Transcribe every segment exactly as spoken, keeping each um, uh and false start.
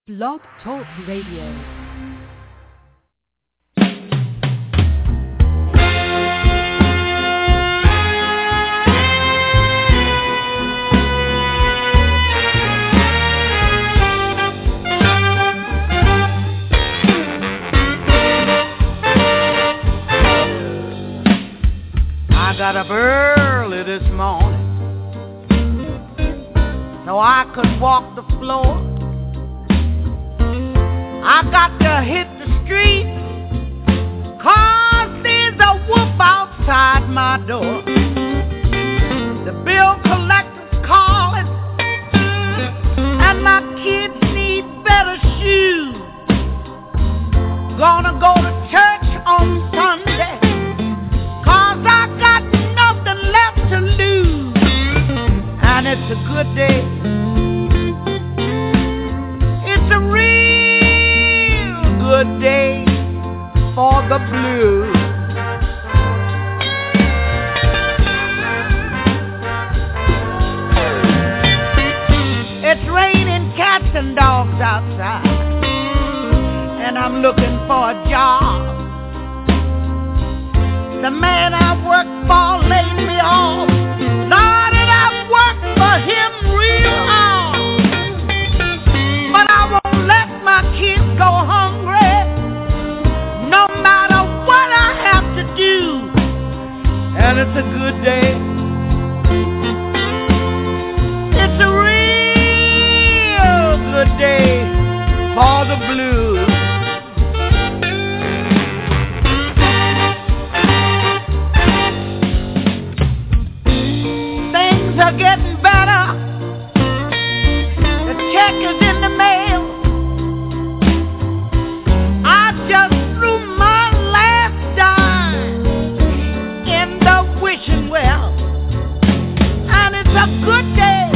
Blog Talk Radio. I got up early this morning so I could walk the floor. I got to hit the street 'cause there's a wolf outside my door. The bill collector's calling and my kids need better shoes. Gonna go to church on Sunday 'cause I got nothing left to lose. And it's a good day. It's a real good day for the blues. It's raining cats and dogs outside, and I'm looking for a job. The man I work for laid me off. Lord, and I've worked for him real hard. But I won't let my kids go hungry, no matter what I have to do. And it's a good day. It's a real good day for the blues. Things are getting better. The check is in the mail. I just threw my last dime in the wishing well, and it's a good day,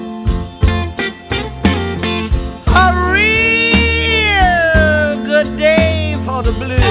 a real good day for the blues.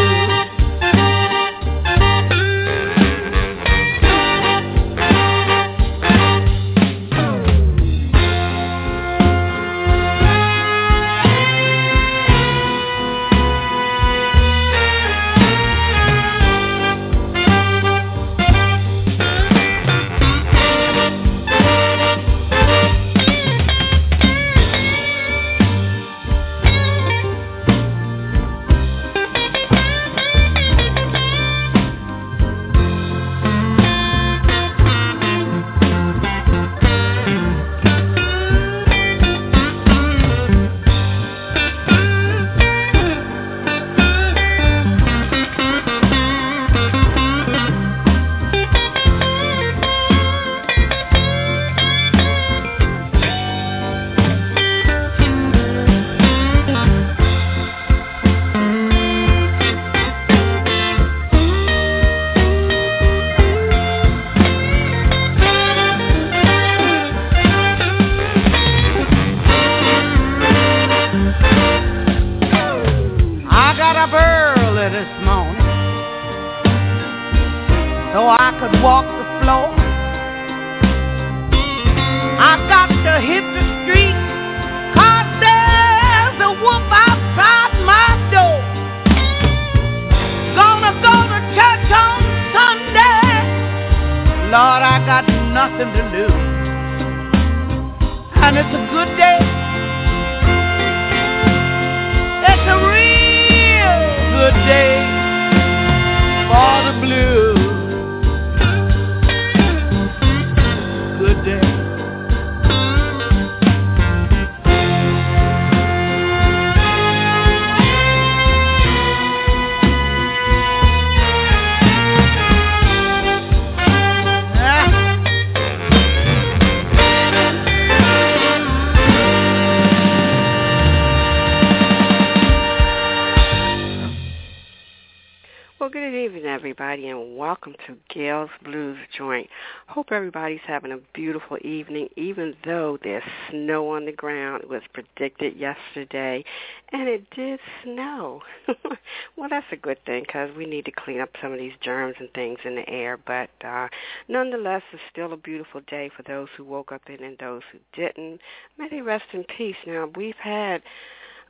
Hope everybody's having a beautiful evening, even though there's snow on the ground. It was predicted yesterday, and it did snow. Well, that's a good thing because we need to clean up some of these germs and things in the air. But uh, nonetheless, it's still a beautiful day for those who woke up in and those who didn't. May they rest in peace. Now, we've had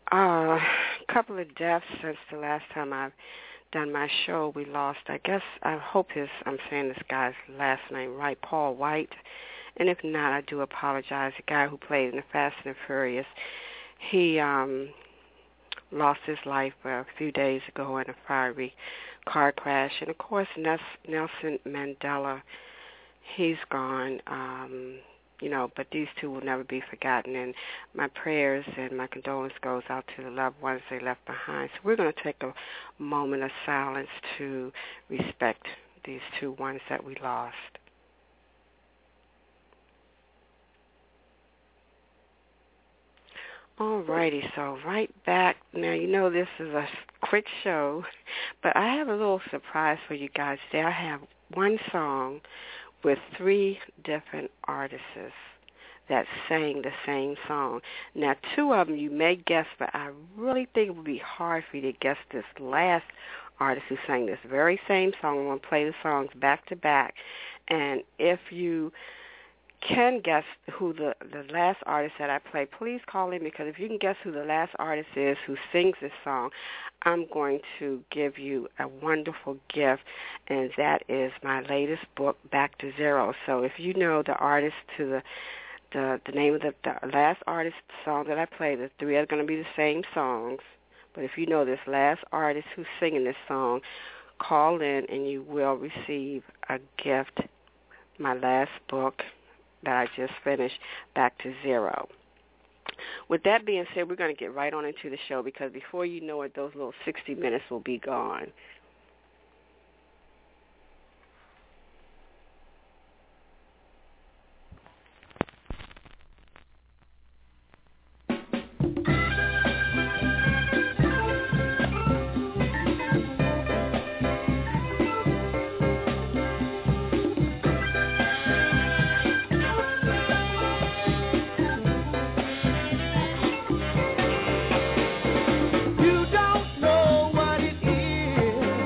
Uh, a couple of deaths since the last time I've done my show. We lost, I guess, I hope his, I'm saying this guy's last name right, Paul White. And if not, I do apologize. The guy who played in the Fast and the Furious, he um, lost his life a few days ago in a fiery car crash. And, of course, Nelson Mandela, he's gone, um, you know, but these two will never be forgotten. And my prayers and my condolence goes out to the loved ones they left behind. So we're going to take a moment of silence to respect these two ones that we lost. All righty, so right back. Now, you know this is a quick show, but I have a little surprise for you guys today. I have one song with three different artists that sang the same song. Now, two of them you may guess, but I really think it would be hard for you to guess this last artist who sang this very same song. I'm going to play the songs back to back, and if you can guess who the, the last artist that I play, please call in, because if you can guess who the last artist is who sings this song, I'm going to give you a wonderful gift, and that is my latest book, Back to Zero. So if you know the artist to the the, the name of the, the last artist song that I play, the three are going to be the same songs, but if you know this last artist who's singing this song, call in and you will receive a gift, my last book that I just finished, Back to Zero. With that being said, we're going to get right on into the show, because before you know it, those little sixty minutes will be gone. You don't know what it is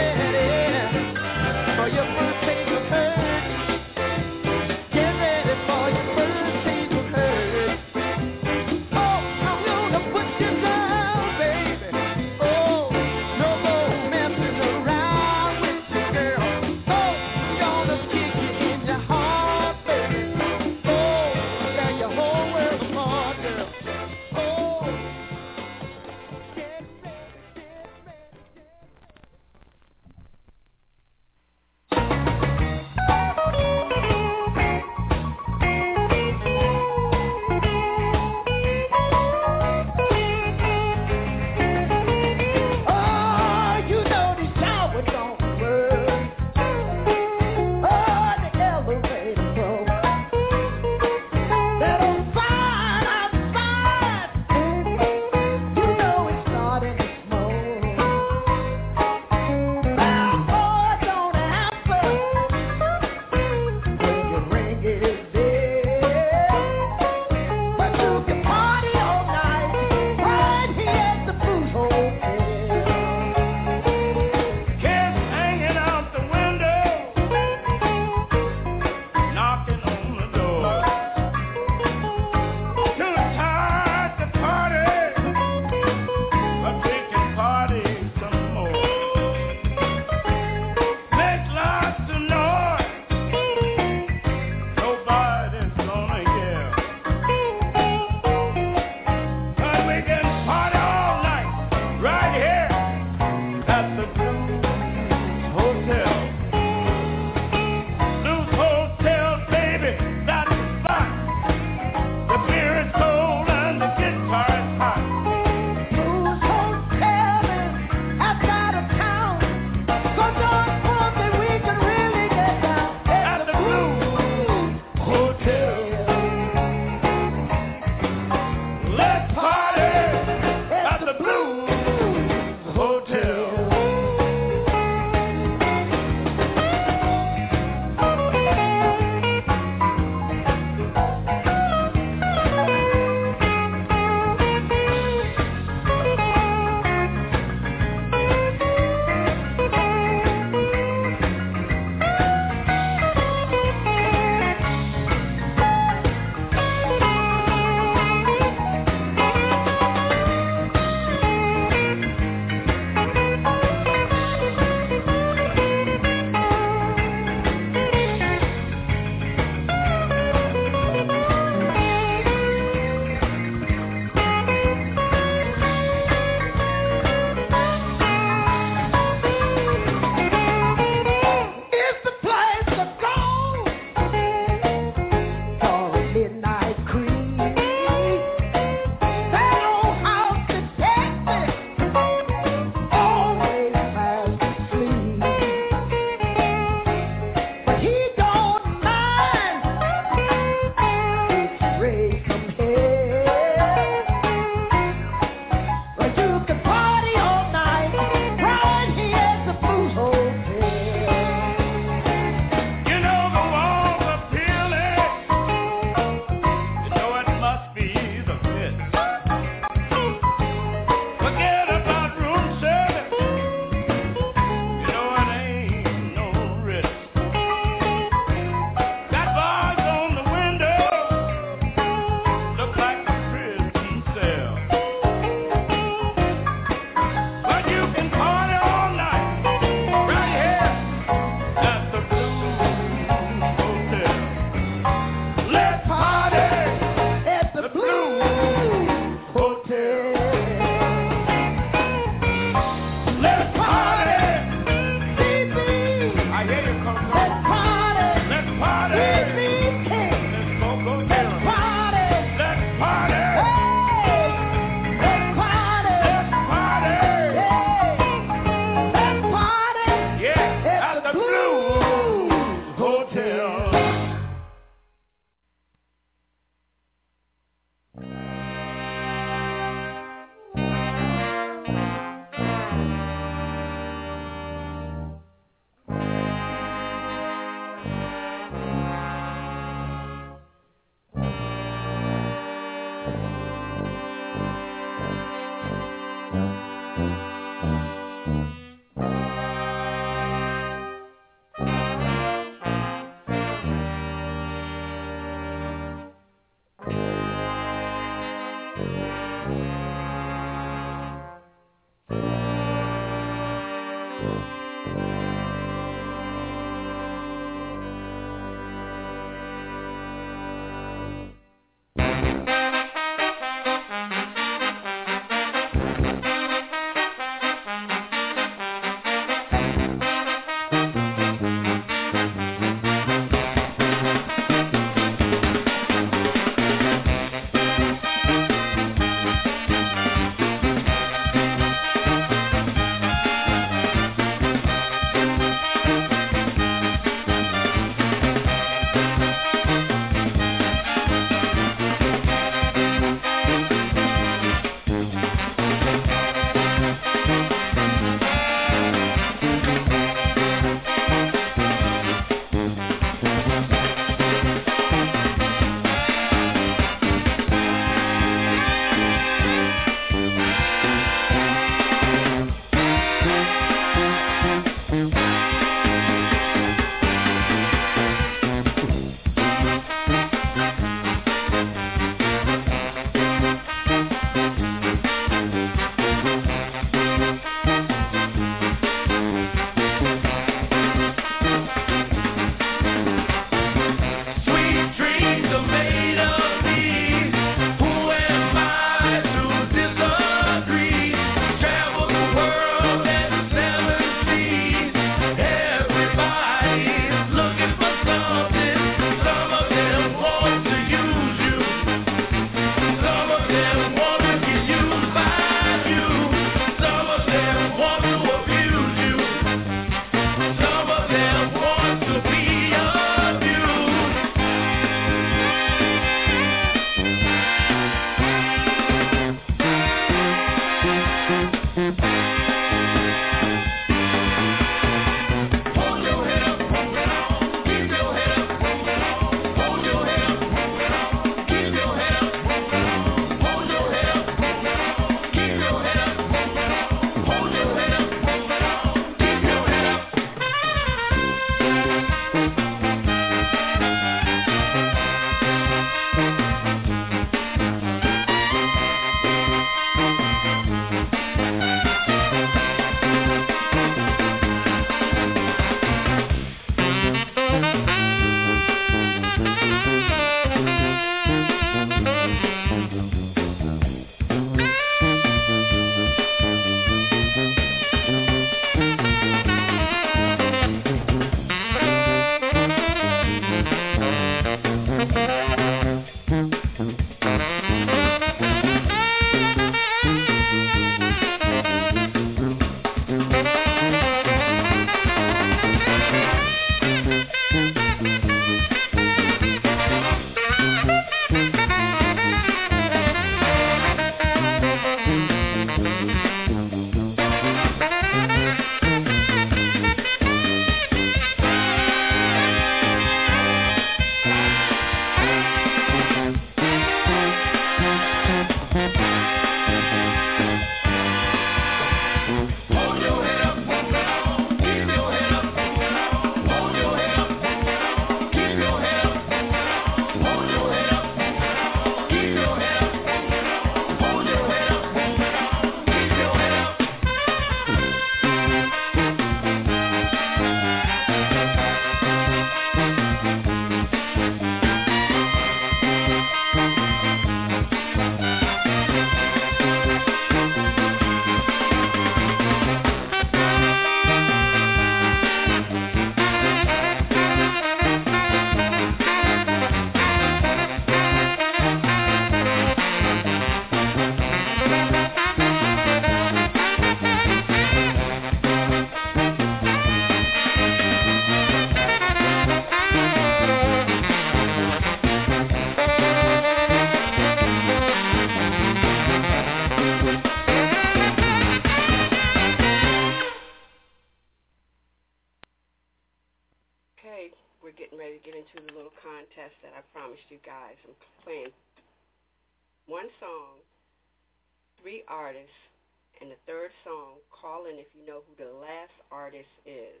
little contest that I promised you guys. I'm playing one song, three artists, and the third song, call in if you know who the last artist is.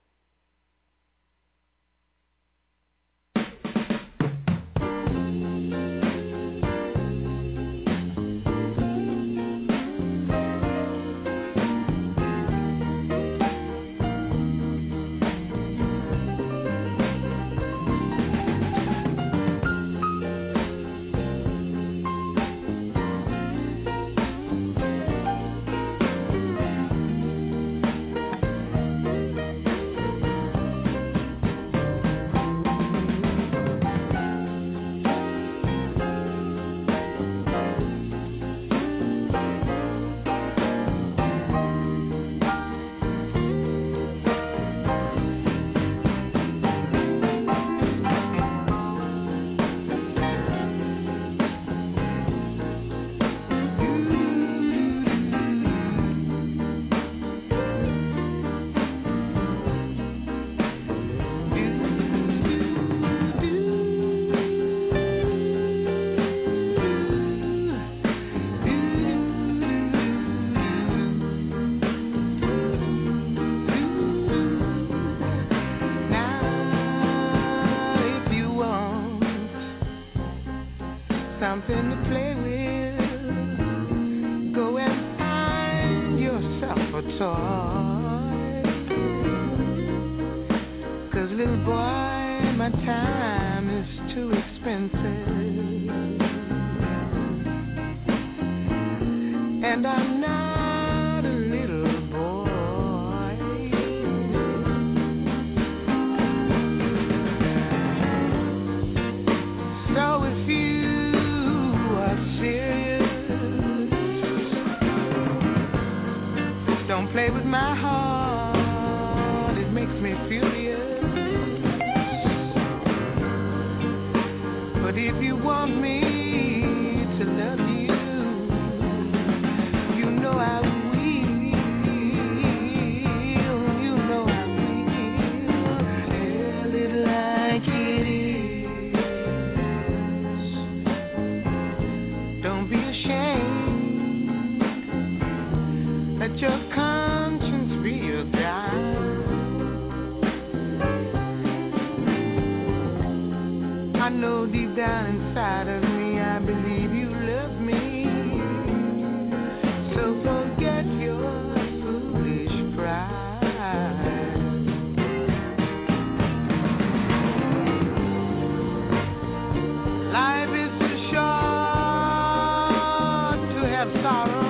Something to play with. Go and find yourself a toy. 'Cause little boy, my time is too expensive. And I'm not a little boy. So if you don't play with my heart, it makes me furious. But if you want me to love you, you know I will. You know I will. Tell it like it is. Don't be ashamed. Let your conscience be your guide. I know deep down inside of me, I believe you love me. So forget your foolish pride. Life is too short to have sorrow.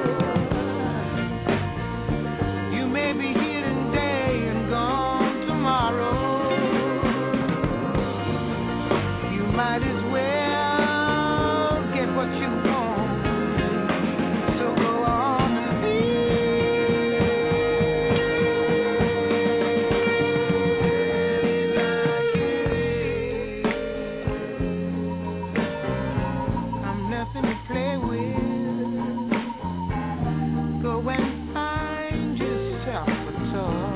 Might as well get what you want. So go on and be. I'm nothing to play with. Go and find yourself a toy.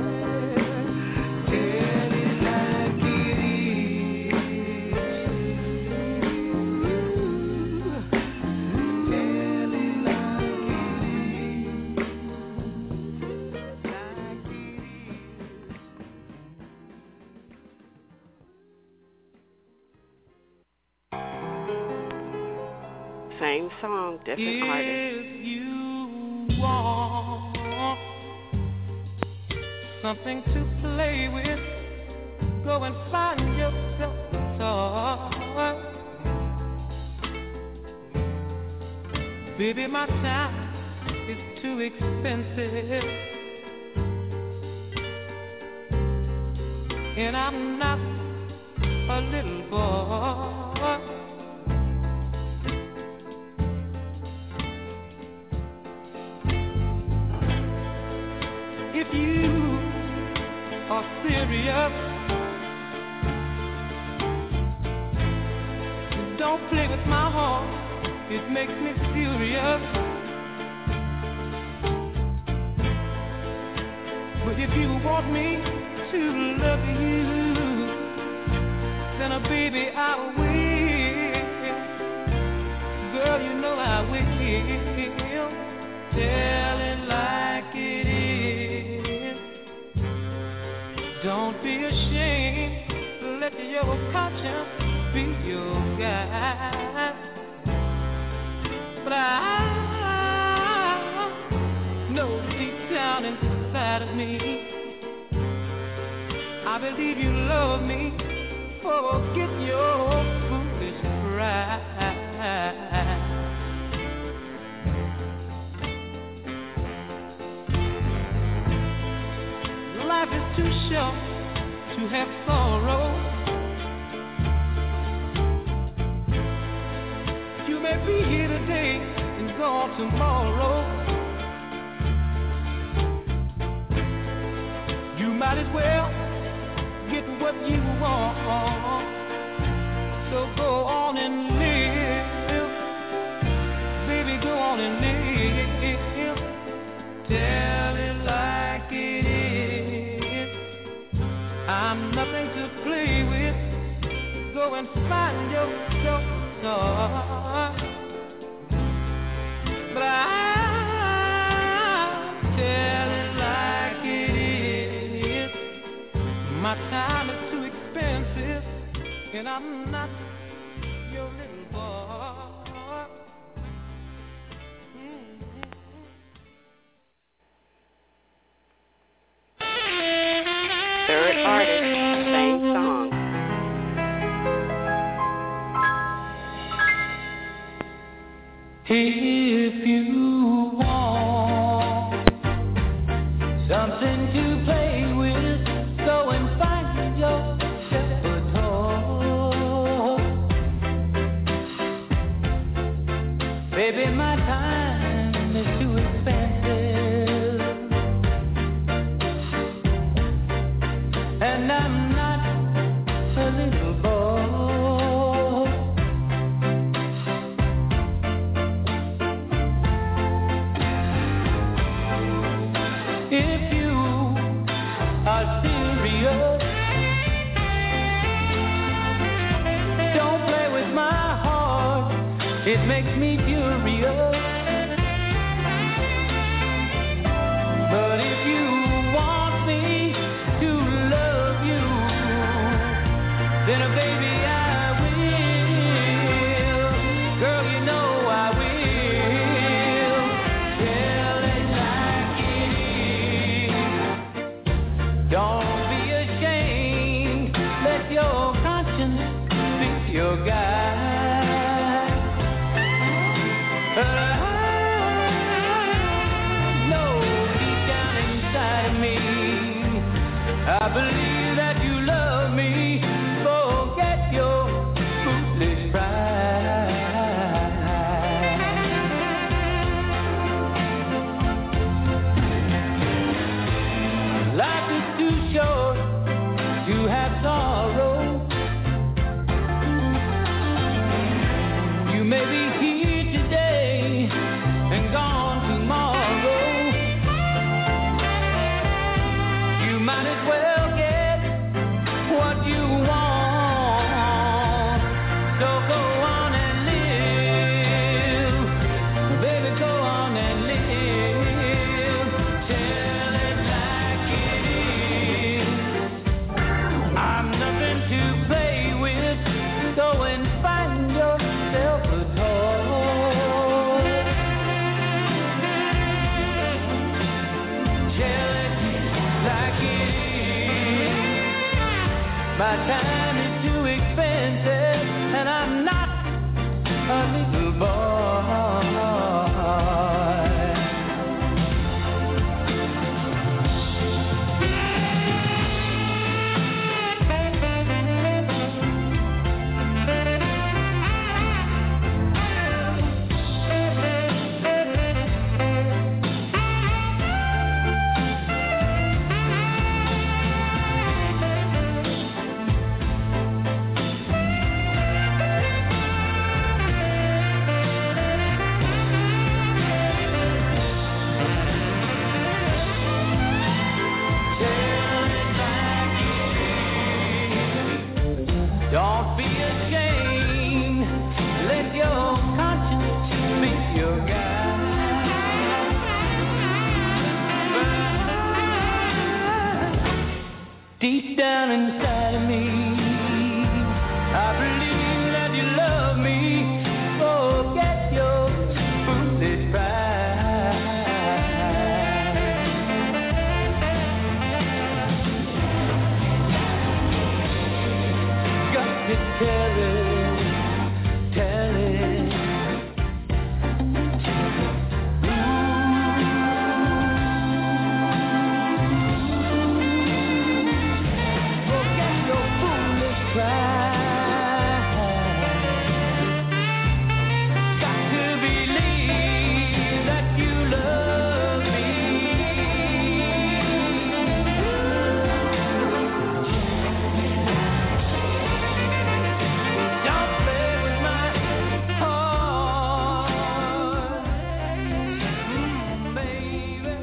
Same song, different artist. If you want something to play with, go and find yourself a toy. Baby, my time is too expensive, and I'm not a little boy. If you are serious, don't play with my heart, it makes me furious. But if you want me to love you, then a baby I will. Girl, you know I will. Tell it like it is. Don't be ashamed. Let your conscience be your guide. But I know deep down inside of me, I believe you love me. Forget your foolish pride. Life is too short to have sorrow. You may be here today and gone tomorrow. You might as well get what you want. So go on and live. Baby, go on and live. Tell it like it is. I'm nothing to play with. Go and find yourself a star. But I'll tell it like it is. My time is too expensive, and I'm not your little boy. Mm-hmm. Third artist, same song. If you want something to play with, go and find yourself a toy. Baby, my time is too expensive, and I'm not a little boy. If you are serious, don't play with my heart, it makes me furious. But if you want me to love you, then uh, baby I will. Girl, you know I will. Tell it like it is. Don't be ashamed. Let your conscience be your guide. I know deep down inside of me, I believe that you love me. Forget your foolish pride. Life is too short to have sorrow. You may be here today and gone tomorrow. You might as well get what you want. So go on and live. Baby, go on and live. Tell it like it is. I'm nothing to play with. Go and find yourself a toy. Tell it like it is. My time is too expensive, and I'm not a little boy. Don't be ashamed. Let your conscience be your guide. Deep down inside of me, I believe that you love me. Forget your foolish pride. Got to tell it, tell it. Forget your foolish pride. Got to believe that you love me. Don't play with my heart, mm, baby.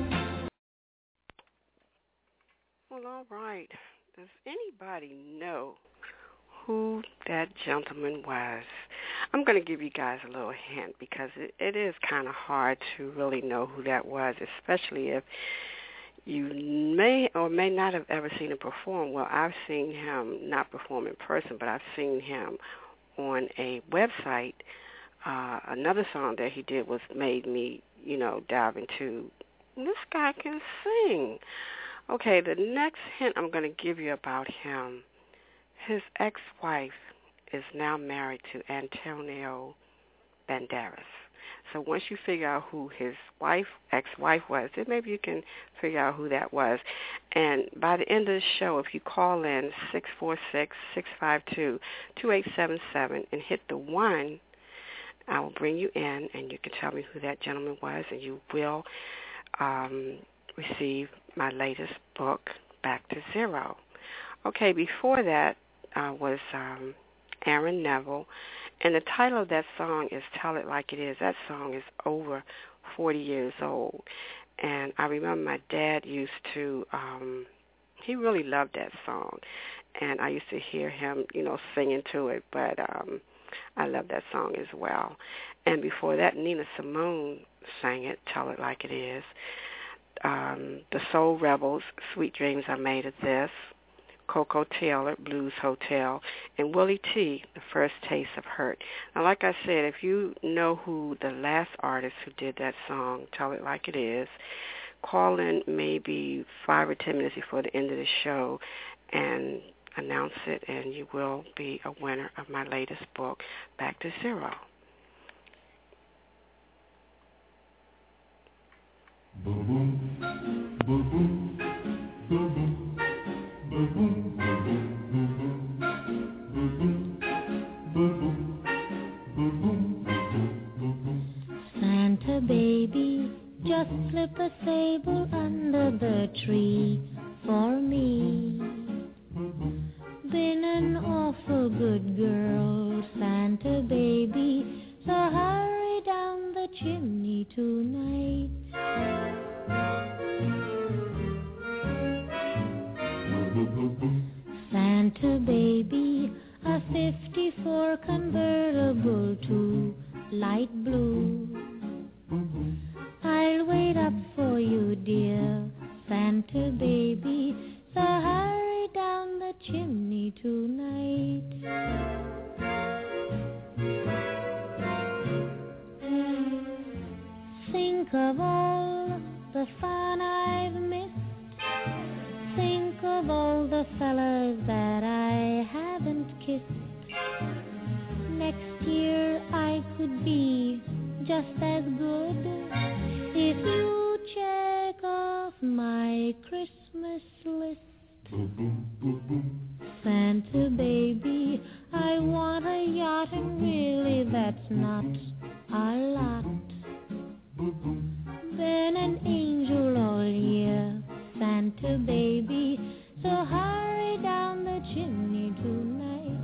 Well, all right. Does anybody know who that gentleman was? I'm going to give you guys a little hint because it, it is kind of hard to really know who that was, especially if you may or may not have ever seen him perform. Well, I've seen him not perform in person, but I've seen him on a website. Uh, another song that he did was made me, you know, dive into, this guy can sing. Okay, the next hint I'm going to give you about him, his ex-wife is now married to Antonio Banderas. So once you figure out who his wife, ex-wife was, then maybe you can figure out who that was. And by the end of the show, if you call in six four six, six five two, two eight seven seven and hit the one, I will bring you in and you can tell me who that gentleman was, and you will um, receive my latest book, Back to Zero. Okay, before that uh, was um, Aaron Neville, and the title of that song is Tell It Like It Is. That song is over forty years old, and I remember my dad used to, um, he really loved that song, and I used to hear him, you know, singing to it, but um, I love that song as well. And before that, Nina Simone sang it, Tell It Like It Is. Um, the Soul Rebels, Sweet Dreams Are Made of This, Coco Taylor, Blues Hotel, and Willie T, The First Taste of Hurt. Now, like I said, if you know who the last artist who did that song, Tell It Like It Is, call in maybe five or ten minutes before the end of the show and announce it, and you will be a winner of my latest book, Back to Zero. Boom, boom, boom, boom, boom, boom, boom, boom, boom. Santa baby, just slip a sable under the tree for me. Been an awful good girl, Santa baby, so hurry down the chimney tonight. Santa baby, a fifty-four convertible to light blue. I'll wait up for you, dear Santa baby, so hurry down the chimney tonight. Think of all the fun I've missed. Think of all the fellas that I haven't kissed. Next year I could be just as good if you check off my Christmas list. Santa baby, I want a yacht, and really that's not a lot. Been an angel all year, Santa baby, so hurry down the chimney tonight.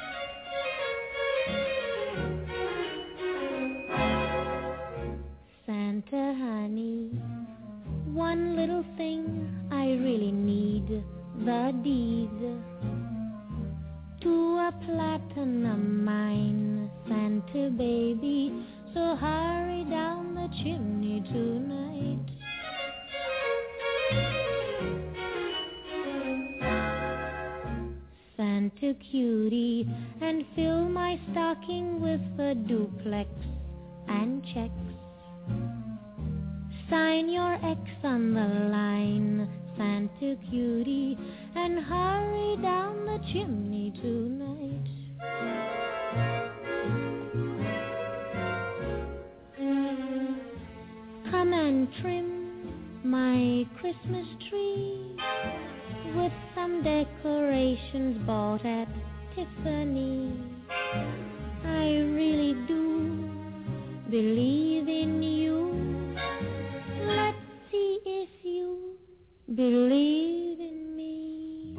Santa honey, one little thing I really need, the deed to a plat cutie and fill my stocking with a duplex and checks. Sign your X on the line, Santa cutie, and hurry down the chimney tonight. Come and trim my Christmas tree with some decorations bought at Tiffany. I really do believe in you. Let's see if you believe in me.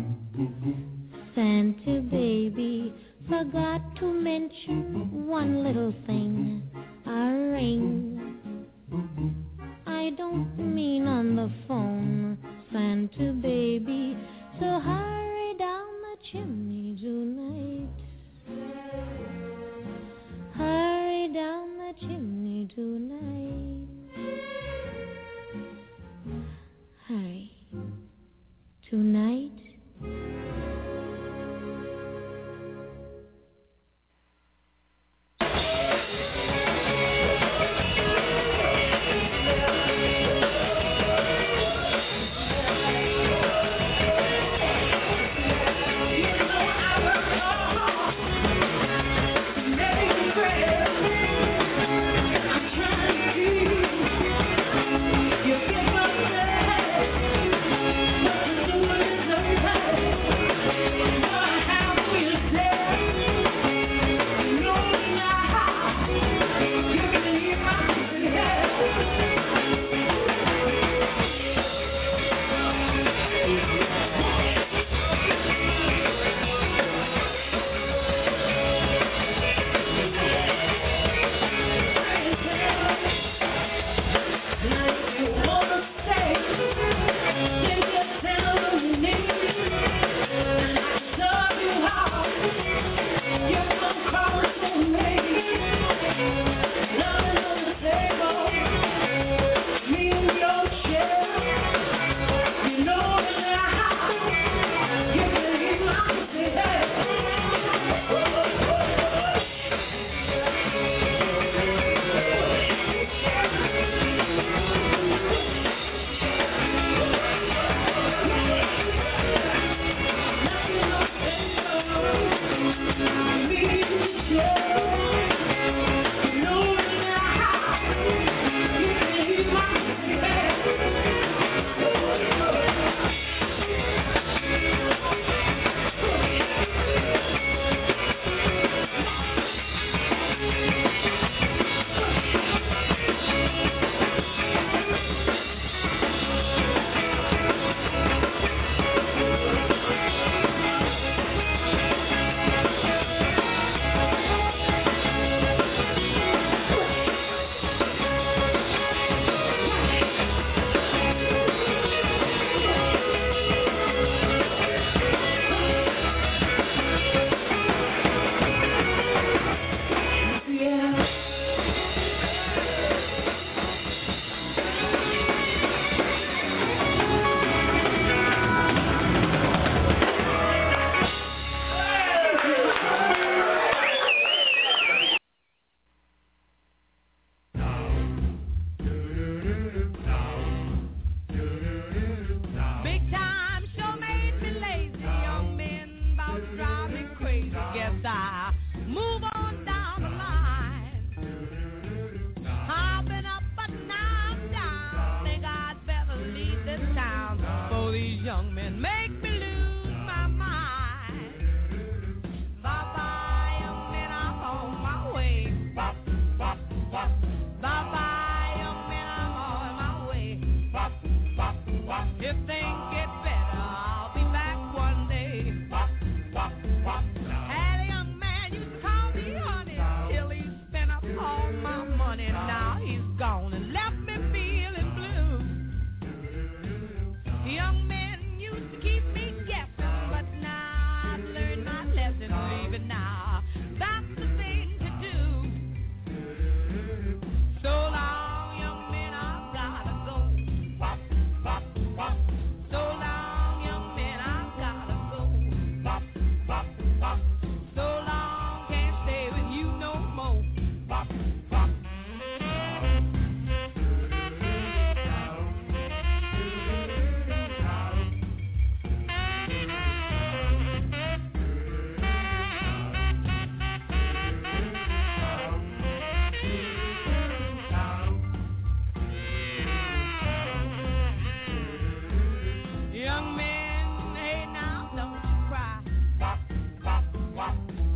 Santa baby forgot to mention one little thing, a ring. I don't mean on the phone, Santa baby, so hurry down the chimney tonight. Hurry down the chimney tonight. Hurry. Tonight. I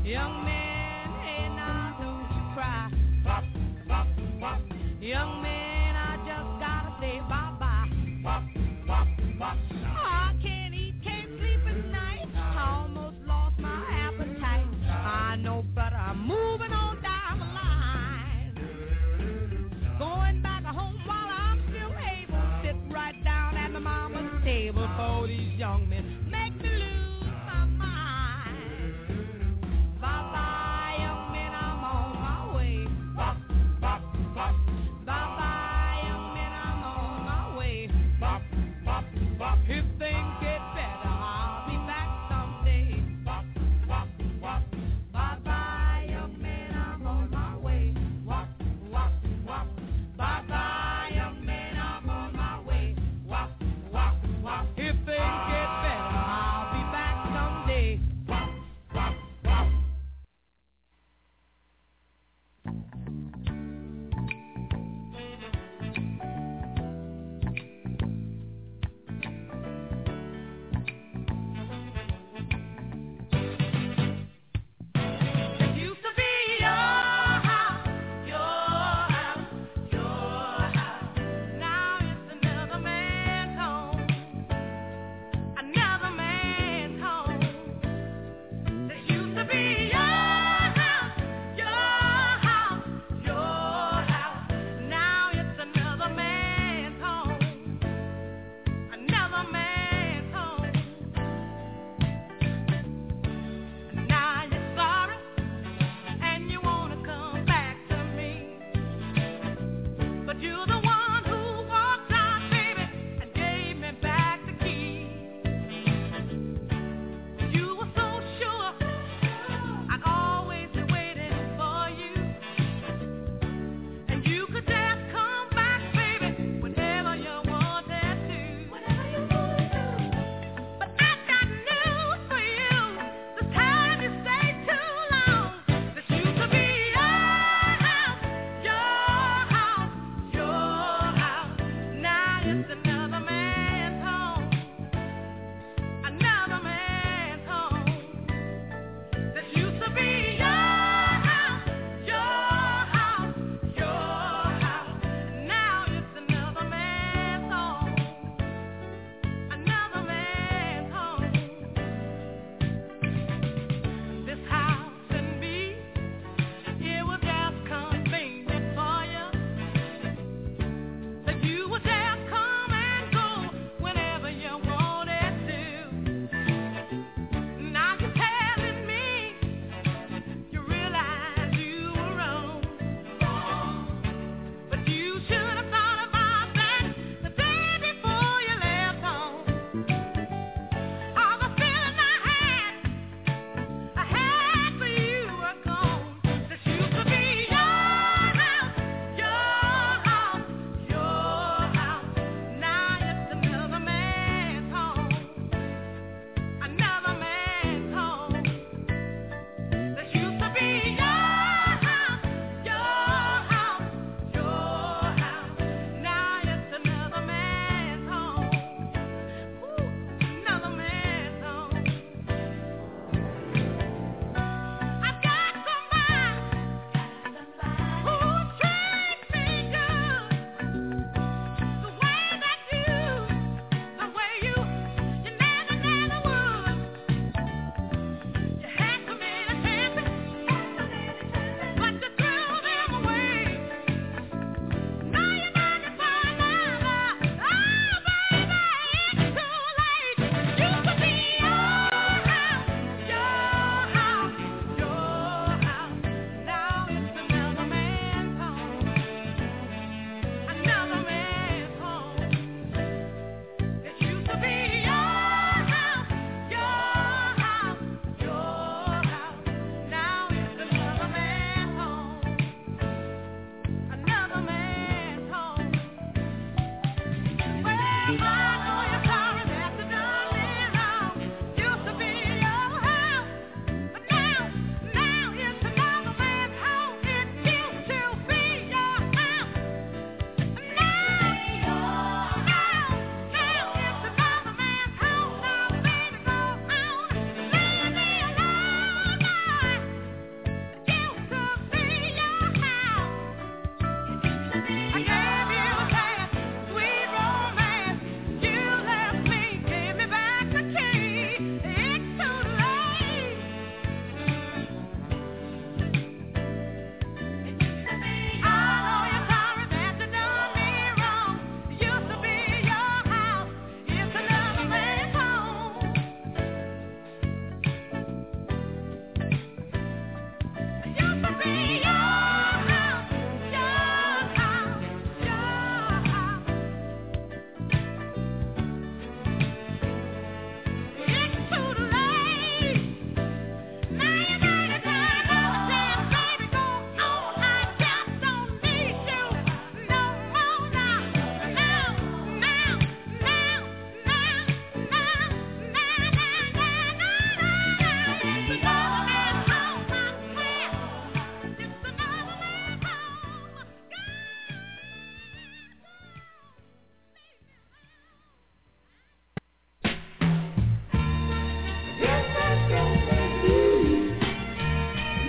Young man, hey now don't you cry. Bop, bop, bop. Young man, I just gotta say bye-bye. Bop, bop, bop. I can't eat, can't sleep at night. I almost lost my appetite. I know, but I'm moving on down the line. Going back home while I'm still able. Sit right down at my mama's table. For these young men make me lose my mind. Bye-bye.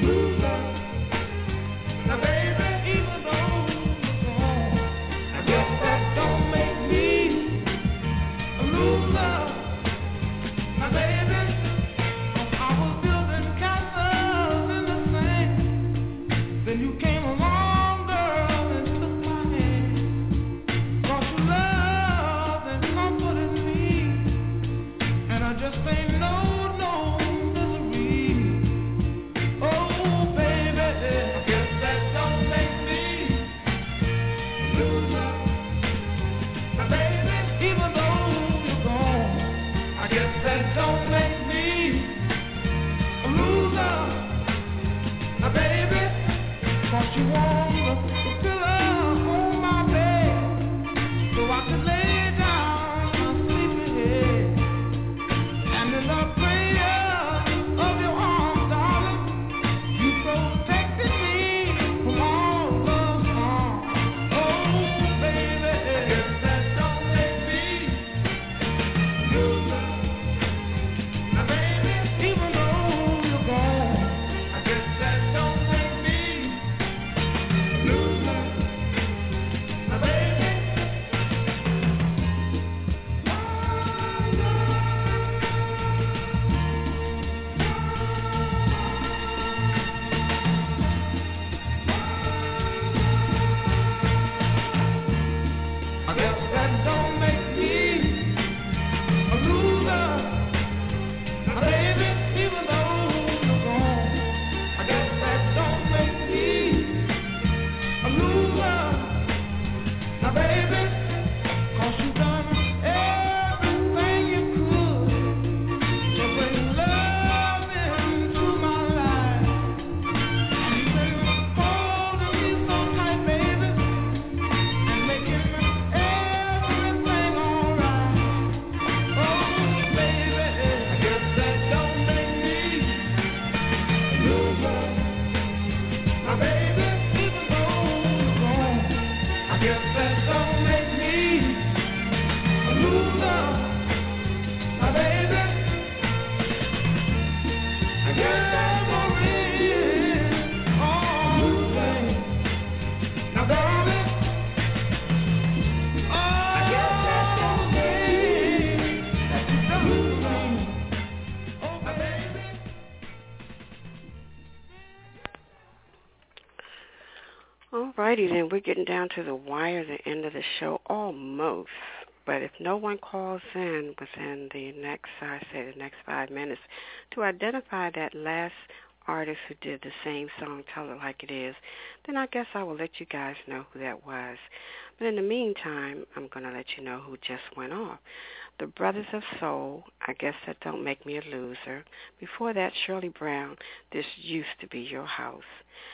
Alrighty then, we're getting down to the wire, the end of the show, almost. But if no one calls in within the next, I say the next five minutes, to identify that last artist who did the same song, Tell It Like It Is, then I guess I will let you guys know who that was. But in the meantime, I'm going to let you know who just went off. The Brothers of Soul, I Guess That Don't Make Me a Loser. Before that, Shirley Brown, This Used to Be Your House.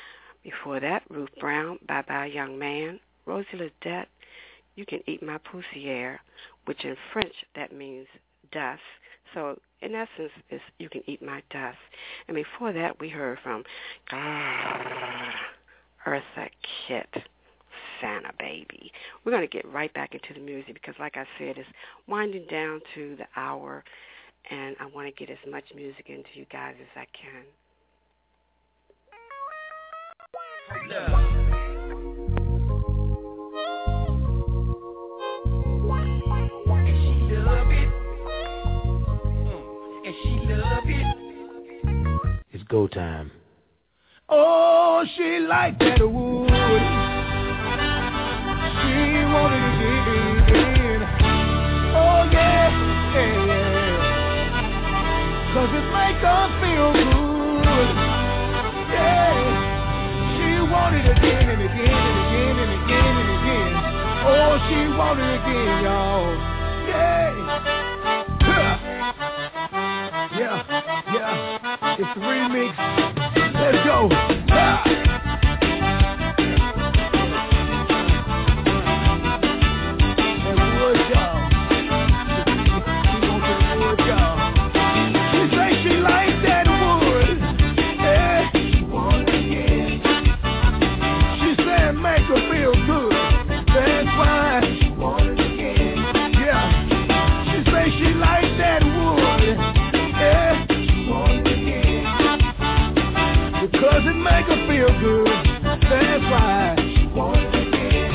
Before that, Ruth Brown, Bye Bye Young Man. Rosie Ledette, You Can Eat My Poussière, which in French that means dust. So in essence, it's You Can Eat My Dust. And before that, we heard from uh, Eartha Kitt, Santa Baby. We're going to get right back into the music because, like I said, it's winding down to the hour, and I want to get as much music into you guys as I can. Love. And she love it. Mm. And she love it. It's go time. Oh, she liked that wood. She wanted it again. Oh, yeah, yeah, yeah. Cause it make her feel good. Yeah. She wanted it again and again and again and again and again. Oh, she wanted it again, y'all. Yeah. Yeah, yeah. It's the remix. Let's go. Ah. because it make her feel good. That's why she wants it again.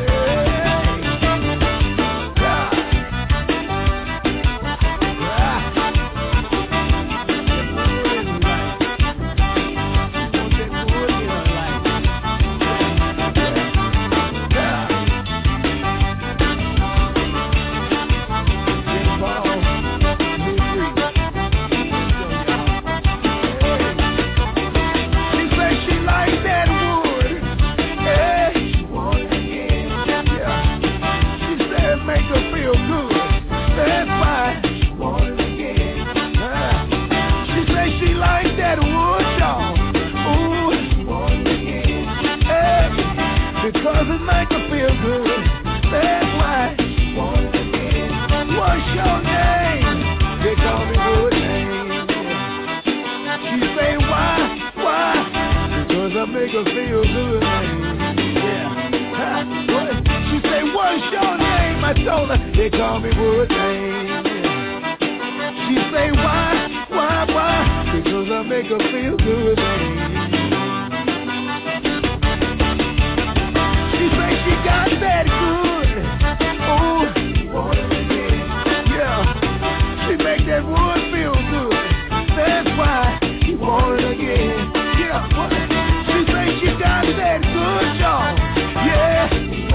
Make her feel good, yeah. She say, what's your name? I told her, they call me Wood Name. She say, why, why, why? Because I make her feel good, she say she got that good. Oh, yeah. She make that wood feel good. That's why she want it again. Yeah, what? She got that good, y'all. Yeah.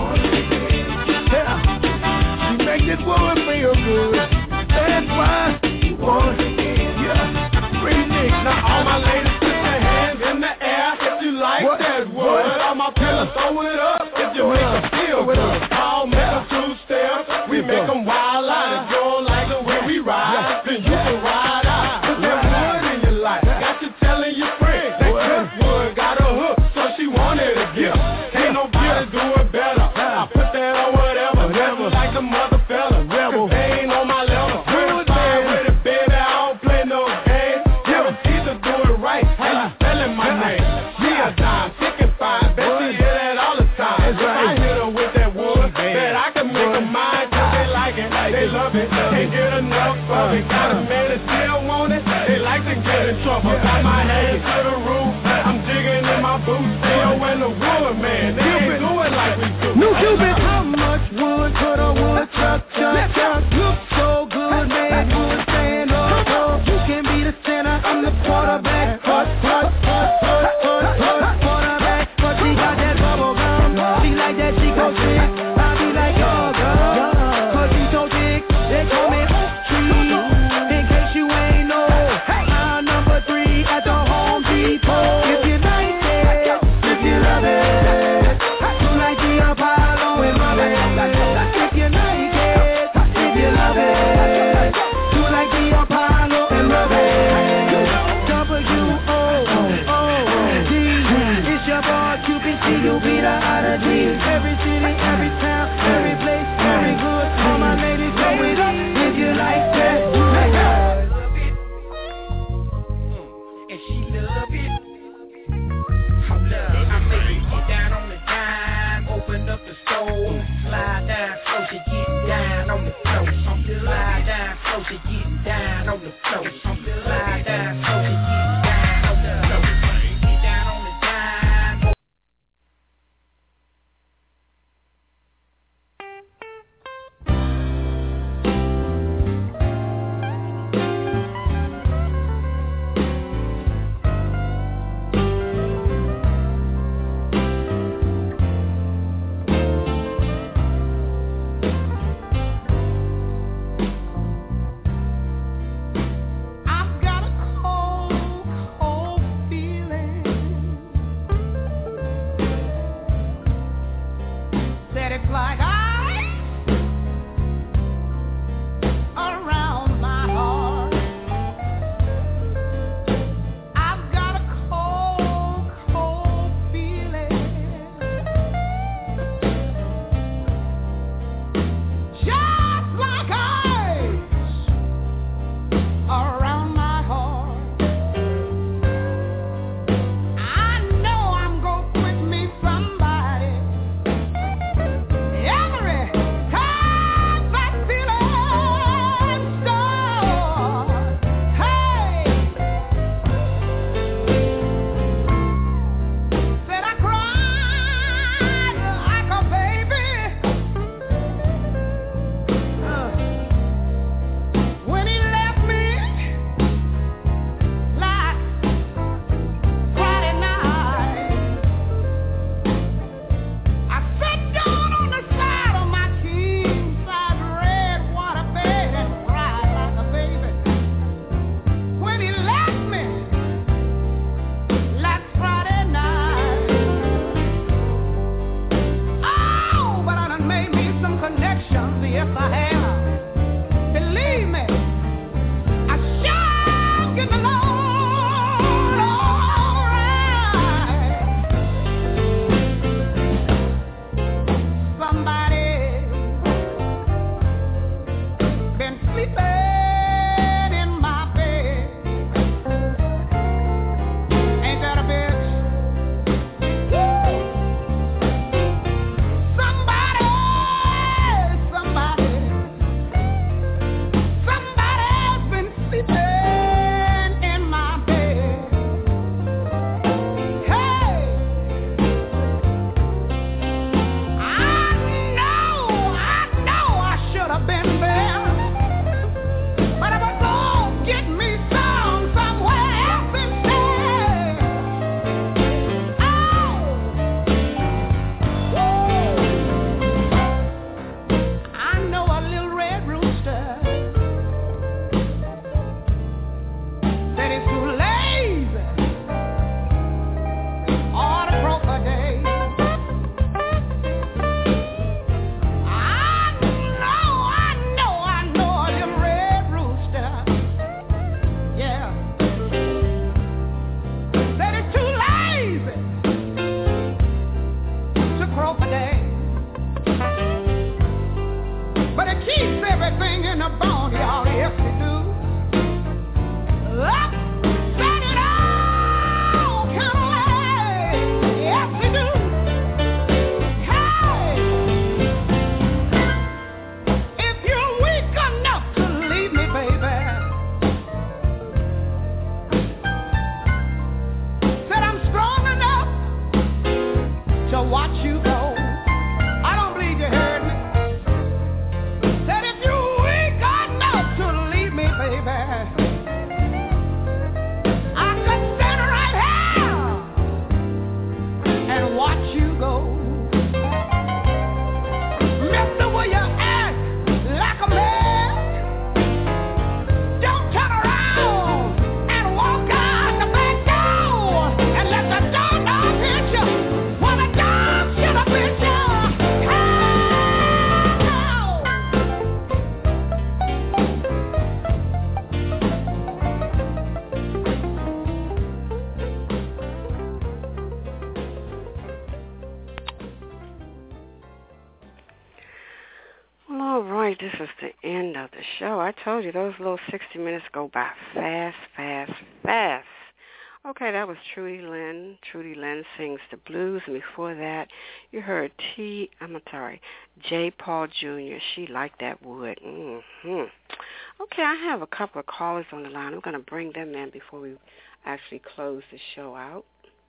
Yeah. She make that woman feel good. That's why she want it. Yeah. Free Nick. Now all my ladies put their hands in the air if you like what? That wood. All my fellas throw it up if you make them feel good. All metal two steps. We make them wild out. If you don't like the way we ride, then you can ride out. Put that wood in your life. Got you telling your friends that good wood got a hook. She wanted a gift. Ain't no better do it better. I put that on whatever. Never like the mother fella. Cause they ain't on my level. Good man with it, baby. I don't play no games. Never either do it right. How you spelling my name? She a dime, thick and fine. Bet she hear that all the time. I hit her with that wood. Bet I can make her mine. Cause they like it. They love it. Can't get enough of it. Got a man that still want it. They like to get in trouble. Got my hands to the roof. I'm jigging in my boots. And the wood, man, they ain't do it like we do. New Cupid. How much wood could a wood chuck, chuck, chuck? Look so good, man, wood stand up, up. You can be the center, I'm the quarterback. Hut, hut, hut, hut, hut, hut, quarterback. But she got that bubble gum. She like that, she go sick. I be like, oh, girl. Cause she so thick, they call me tree. In case you ain't know, I'm number three at the Home Depot. If you like it, if you love it, you like the Apollo in my bed. If you like it, if you love it, you like the Apollo in my bed. W O O D, it's your boy Cupid, C U B, the oddity. Every city, every town, every place, every good. All my ladies go with it. If you like that, you like that. And she love it. Hold up, I make her get down on the dime, open up the stove, slide down slow, she getting down on the floor. Slide down slow, she getting down on the floor. Slide down slow, she getting down on the floor. Get down on the dime. right, this is the end of the show. I told you those little sixty minutes go by fast, fast, fast. Okay, that was Trudy Lynn. Trudy Lynn sings the blues, and before that, you heard T. I'm sorry, J. Paul Junior She Liked That Wood. Mm-hmm. Okay, I have a couple of callers on the line. I'm going to bring them in before we actually close the show out.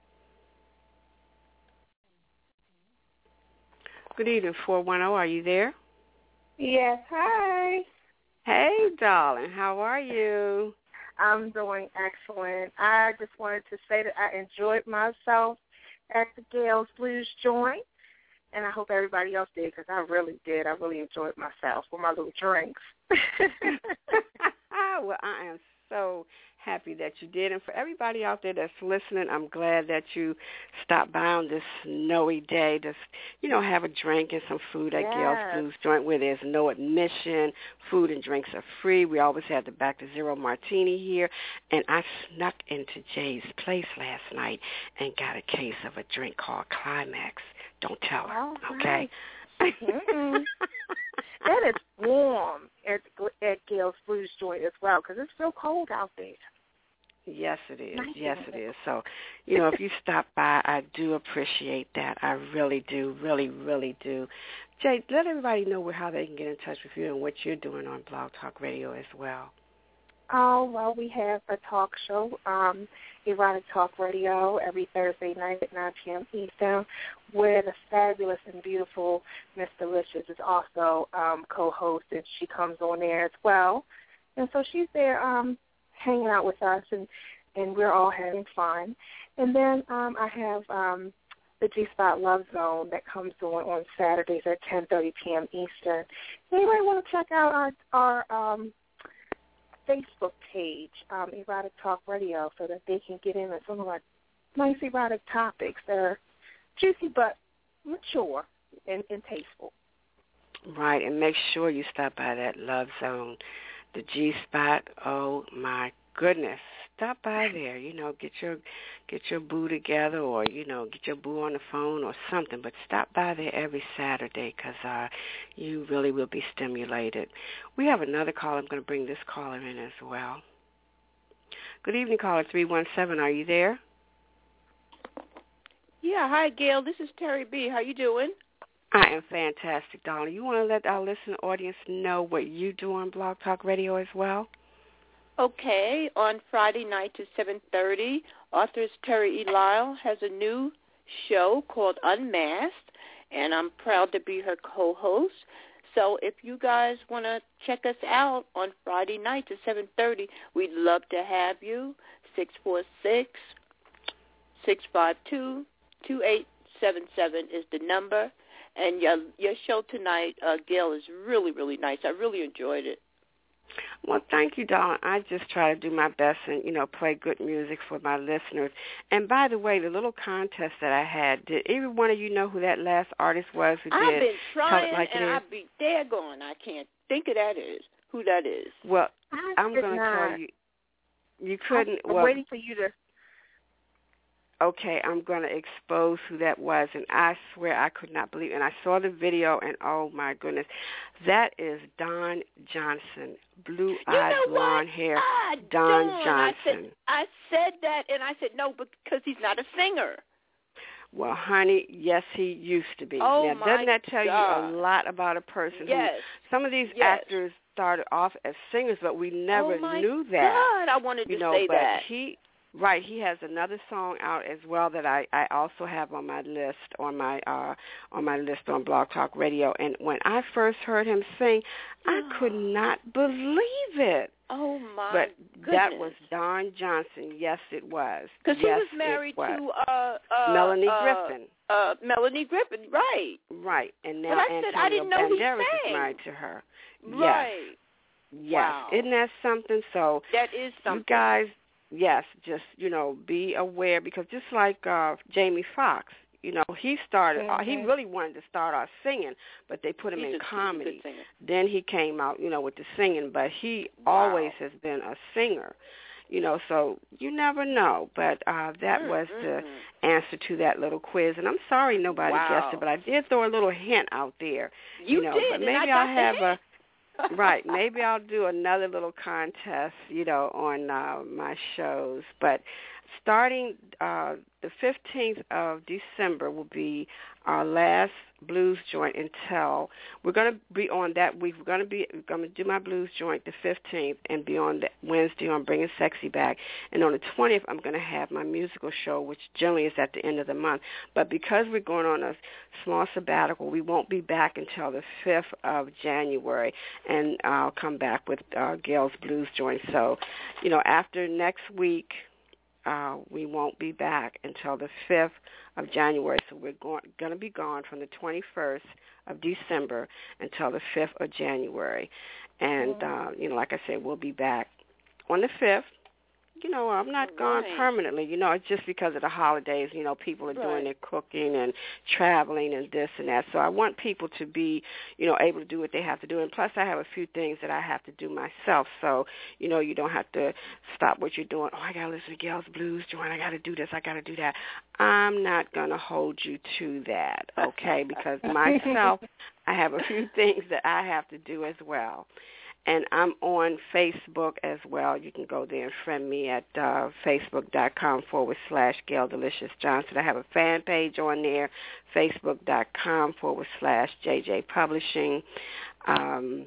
Good evening, four one zero. Are you there? Yes, hi. Hey, darling. How are you? I'm doing excellent. I just wanted to say that I enjoyed myself at the Gail's Blues Joint, and I hope everybody else did because I really did. I really enjoyed myself with my little drinks. Well, I am so happy that you did. And for everybody out there that's listening, I'm glad that you stopped by on this snowy day to, you know, have a drink and some food at Yes. Gail's Blues Joint where there's no admission. Food and drinks are free. We always have the Back to Zero Martini here. And I snuck into Jay's place last night and got a case of a drink called Climax. Don't tell her, All okay? Right. Mm-hmm. That is warm at, at Gail's Blues Joint as well because it's so cold out there. Yes, it is. Nice. Yes, it is. So, you know, if you stop by, I do appreciate that. I really do, really, really do. Jay, let everybody know how they can get in touch with you and what you're doing on Blog Talk Radio as well. Oh, well, we have a talk show, um, Erotic Talk Radio, every Thursday night at nine p.m. Eastern, where the fabulous and beautiful Miss Delicious is also um, co-host, and she comes on there as well. And so she's there um, hanging out with us, and, and we're all having fun. And then um, I have um, the G-Spot Love Zone that comes on on Saturdays at ten thirty p.m. Eastern. Anybody want to check out our, our um, Facebook page, um, Erotic Talk Radio, so that they can get in on some of our nice erotic topics that are juicy but mature and, and tasteful. Right, and make sure you stop by that Love Zone, the G-Spot. Oh, my goodness. Stop by there, you know, get your get your boo together or, you know, get your boo on the phone or something, but stop by there every Saturday because uh, you really will be stimulated. We have another caller. I'm going to bring this caller in as well. Good evening, caller three one seven. Are you there? Yeah, hi, Gail. This is Terry B. How you doing? I am fantastic, darling. You want to let our listening audience know what you do on Blog Talk Radio as well? Okay, on Friday nights at seven thirty, author Terry E. Lyle has a new show called Unmasked, and I'm proud to be her co-host. So if you guys want to check us out on Friday nights at seven thirty, we'd love to have you. six four six, six five two, two eight seven seven is the number. And your, your show tonight, uh, Gail, is really, really nice. I really enjoyed it. Well, thank you, darling. I just try to do my best and, you know, play good music for my listeners. And by the way, the little contest that I had, did either one of you know who that last artist was who I've did been trying, Like and I've been daggone. I can't think of that is, who that is. Well, I I'm going to not. tell you. You couldn't. I'm well, waiting for you to. Okay, I'm going to expose who that was, and I swear I could not believe it. And I saw the video, and oh, my goodness. That is Don Johnson, blue-eyed, you know blonde hair, ah, Don Dawn. Johnson. I said, I said that, and I said, no, because he's not a singer. Well, honey, yes, he used to be. Oh, now, my doesn't that tell God. you a lot about a person? Yes. Who, some of these yes. actors started off as singers, but we never oh my knew that. God, I wanted you to know, say but that. He, right, he has another song out as well that I, I also have on my list on my uh, on my list on Blog Talk Radio. And when I first heard him sing, I could not believe it. Oh, my But goodness. that was Don Johnson. Yes, it was. Because yes, he was married was. to uh, uh, Melanie uh, Griffin. Uh, Melanie Griffin, right. Right. And now but I said, Antonio I didn't know Banderas he is sang. married to her. Right. Yes. Yes. Wow. Isn't that something? So that is something. You guys, yes, just, you know, be aware because just like uh, Jamie Foxx, you know, he started, mm-hmm. uh, he really wanted to start off singing, but they put him he's in a, comedy. He's a good singer. Then he came out, you know, with the singing, but he wow. always has been a singer. You know, so you never know. But uh, that mm-hmm. was the answer to that little quiz. And I'm sorry nobody wow. guessed it, but I did throw a little hint out there. You, you know, did, but maybe and I I'll got have the hint. a Right. Maybe I'll do another little contest, you know, on uh, my shows. But starting uh, the fifteenth of December will be our last blues joint until we're going to be on that week. We're going to be going to do my blues joint the fifteenth and be on the Wednesday on Bringing Sexy Back. And on the twentieth, I'm going to have my musical show, which generally is at the end of the month. But because we're going on a small sabbatical, we won't be back until the fifth of January, and I'll come back with uh, Gail's Blues joint. So, you know, after next week, Uh, we won't be back until the fifth of January, so we're going to be gone from the twenty-first of December until the fifth of January. And, uh, you know, like I said, we'll be back on the fifth. You know, I'm not gone Right. permanently. You know, it's just because of the holidays. You know, people are Right. doing their cooking and traveling and this and that. So I want people to be, you know, able to do what they have to do. And plus, I have a few things that I have to do myself. So, you know, you don't have to stop what you're doing. Oh, I got to listen to Gail's Blues joint. I got to do this. I got to do that. I'm not going to hold you to that, okay, because myself, I have a few things that I have to do as well. And I'm on Facebook as well. You can go there and friend me at uh, facebook.com forward slash Gail Delicious Johnson. I have a fan page on there, facebook.com forward slash JJ Publishing. Um,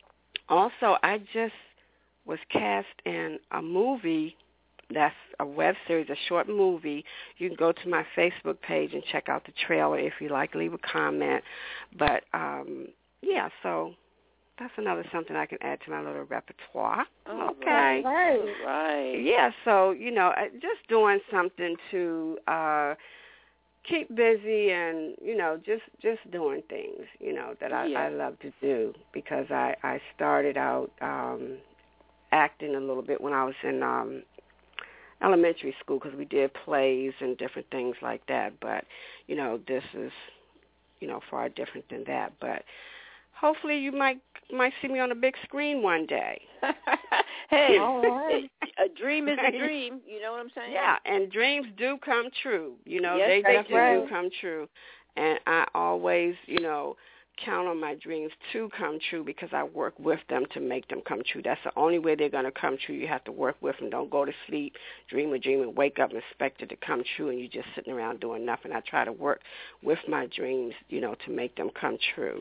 also, I just was cast in a movie that's a web series, a short movie. You can go to my Facebook page and check out the trailer if you like, leave a comment. But, um, yeah, so that's another something I can add to my little repertoire. Oh, okay. Right. Right. Yeah, so, you know, just doing something to uh, keep busy and, you know, just, just doing things, you know, that I, Yeah. I love to do because I, I started out um, acting a little bit when I was in um, elementary school because we did plays and different things like that. But, you know, this is, you know, far different than that. But hopefully you might might see me on a big screen one day. Hey, All right. a dream is a dream. You know what I'm saying? Yeah, and dreams do come true. You know, Yes, they that's definitely right. do come true. And I always, you know, count on my dreams to come true because I work with them to make them come true. That's the only way they're going to come true. You have to work with them. Don't go to sleep, dream a dream, and wake up and expect it to come true, and you're just sitting around doing nothing. I try to work with my dreams, you know, to make them come true.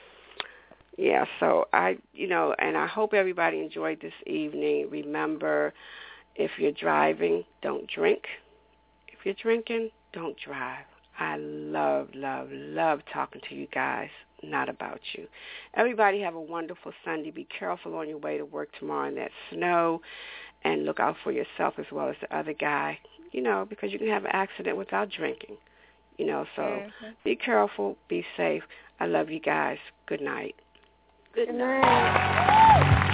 Yeah, so I, you know, and I hope everybody enjoyed this evening. Remember, if you're driving, don't drink. If you're drinking, don't drive. I love, love, love talking to you guys, not about you. Everybody have a wonderful Sunday. Be careful on your way to work tomorrow in that snow, and look out for yourself as well as the other guy, you know, because you can have an accident without drinking, you know, so Mm-hmm. be careful, be safe. I love you guys. Good night. Good Good night. night.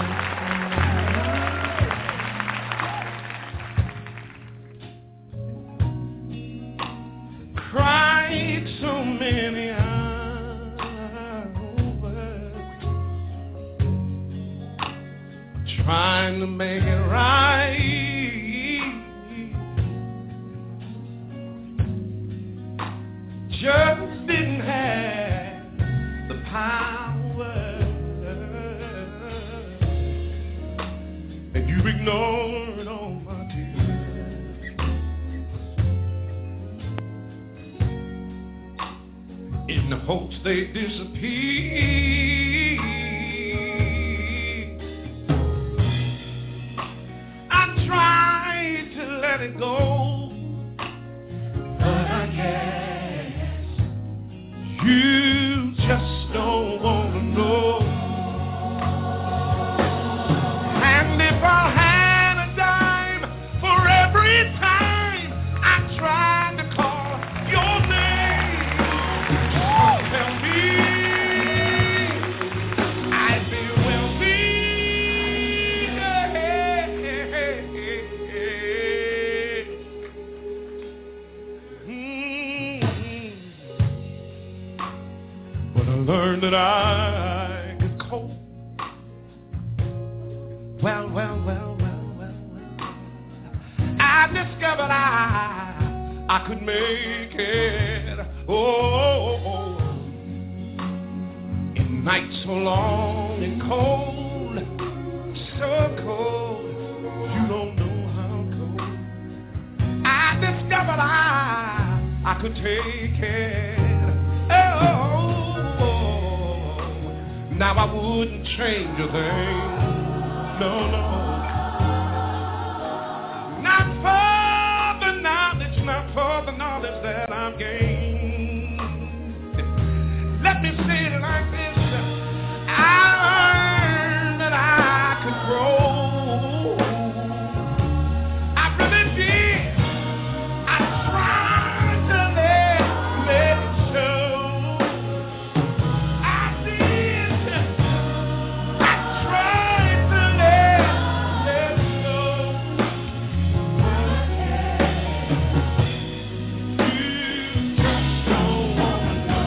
Cried so many hours, trying to make it right. Just didn't have the power, and you ignored all my tears. In the hopes they disappear, I tried to let it go, but I guess you just don't want to know. And if I had a dime for every time I tried to call your name, tell me I'd be wealthy. Mm-hmm. But I learned that I get cold. Well, well, well, well, well, well. I discovered I I could make it. Oh, oh, oh. In Nights so long and cold, so cold, you don't know how cold. I discovered I, I could take it. Oh, now I wouldn't change a thing. No, no. Not for the knowledge, not for the knowledge that I've gained. Let me say it like this. I learned that I could grow. I really did. I tried to let, let it show. I did. I tried to let, let it show. You just don't wanna know.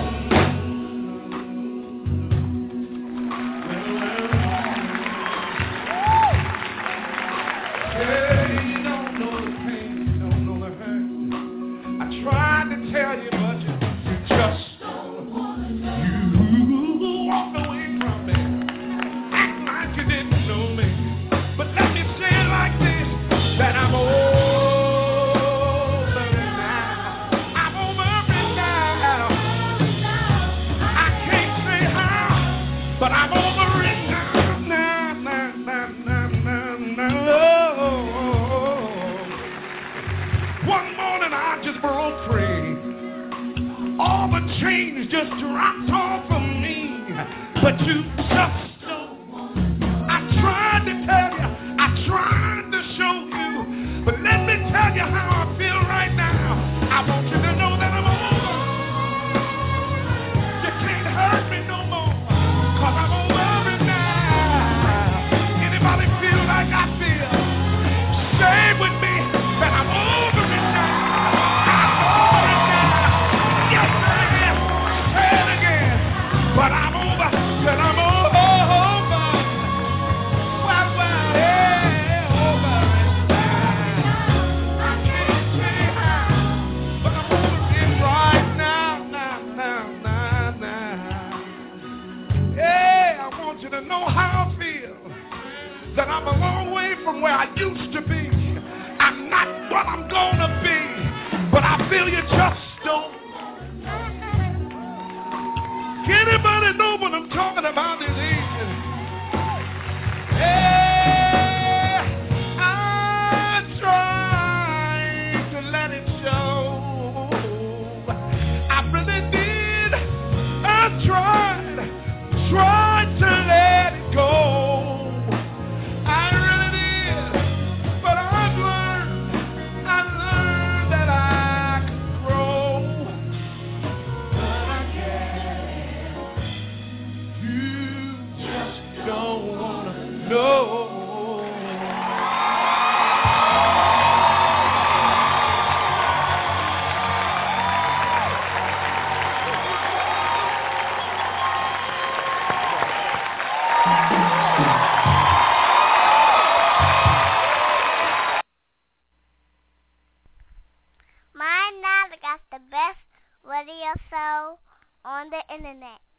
Tried to tell you, but you, you just don't want to know. You walked away from me, act like you didn't know me. But let me say it like this, that I'm over it now. I'm over it now. I can't say how, but I'm over it now. Now, now, now, now, now, now. One morning I just broke free. All the chains just dropped off of me. But you just don't want to know. I tried to tell you, I tried to show you. But let me tell you how I feel right now. I want you to know that I'm over. You can't hurt me no more, cause I'm over it now. Anybody feel like I feel? Say with me that I'm over it now. But I'm over, that I'm over, well, well, yeah, over it now. I can't say how, but I'm over it right now, now, now, now, now. Yeah, I want you to know how I feel, that I'm a long way from where I used to be. I'm not what I'm gonna be, but I feel you just don't. Anybody know what I'm talking about this evening? Yeah, I tried to let it show. I really did. I tried, tried to let it go. I really did. But I've learned, I learned that I could grow. But I can't. Don't wanna know. My now got the best radio show on the internet.